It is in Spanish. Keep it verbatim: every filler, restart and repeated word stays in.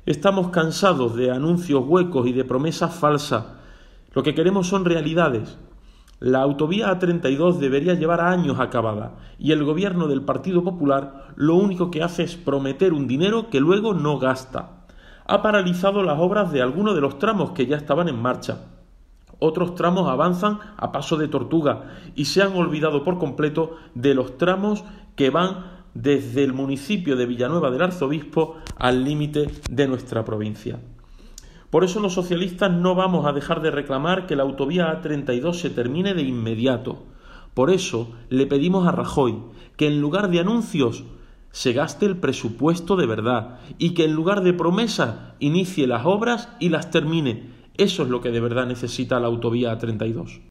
Estamos cansados de anuncios huecos y de promesas falsas. Lo que queremos son realidades. La autovía A treinta y dos debería llevar años acabada y el gobierno del Partido Popular lo único que hace es prometer un dinero que luego no gasta. Ha paralizado las obras de algunos de los tramos que ya estaban en marcha. Otros tramos avanzan a paso de tortuga y se han olvidado por completo de los tramos que van desde el municipio de Villanueva del Arzobispo al límite de nuestra provincia. Por eso los socialistas no vamos a dejar de reclamar que la autovía A treinta y dos se termine de inmediato. Por eso le pedimos a Rajoy que en lugar de anuncios se gaste el presupuesto de verdad y que en lugar de promesas inicie las obras y las termine. Eso es lo que de verdad necesita la autovía A treinta y dos.